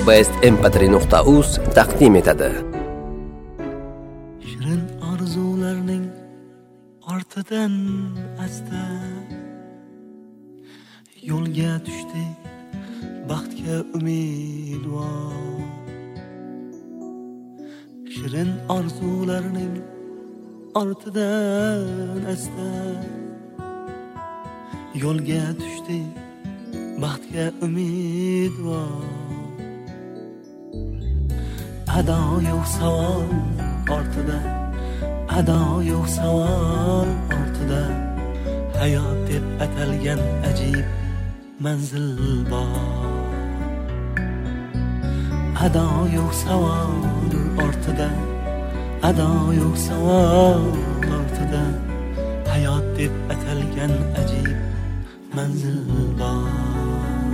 bestmp3.uz taqdim etadi. Shirin orzularning ortidan asta yo'lga tushdik, baxtga umidvor. Shirin orzularning ortidan asta yo'lga tushdik, baxtga umidvor. Ado yo'q savol ortida, ado yo'q savol ortida, hayot deb atalgan ajib manzil bor. Ado yo'q savol ortida, ado yo'q savol ortida, hayot deb atalgan ajib manzil bor.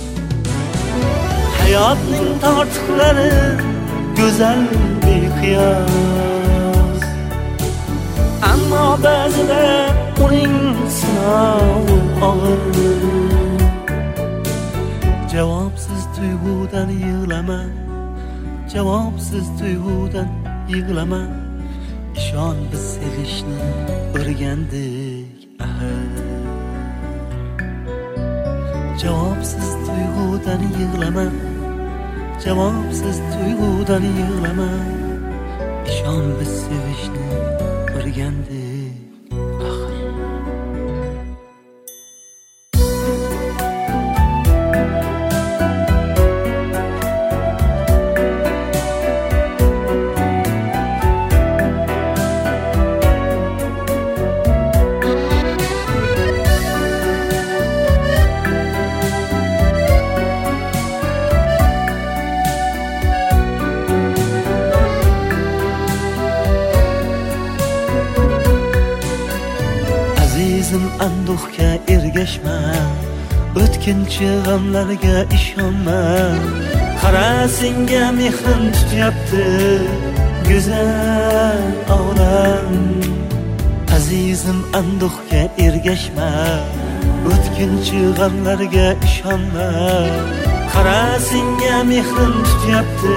Hayotning tortiqlari go'zal beqiyos, ammo ba'zida uning sinovi og'ir. Javobsiz tuyg'udan yig'lama, javobsiz tuyg'udan yig'lama. İshon biz sevishni o'rgandik ahir. Javobsiz tuyg'udan yig'lama, javobsiz tuyg'udan yig'lama. İshon biz sevishni o'rgandik ahir. Anduhga ergashma, o'tkinchi g'amlarga ishonma. Qara senga mehrim tutyapti go'zal olam. Azizim anduhga ergashma, o'tkinchi g'amlarga ishonma. Qara senga mehrim tutyapti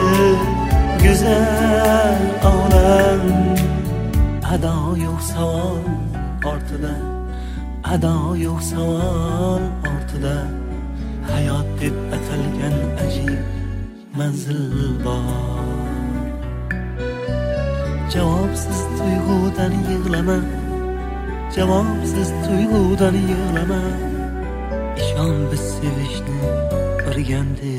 go'zal olam. Ado yo'q savol ortida, ado yo'q savol ortida, hayot deb atalgan ajib manzil bor. Javobsiz tuyg'udan yig'lama, javobsiz tuyg'udan yig'lama. Ishon biz sevishni o'rgandik.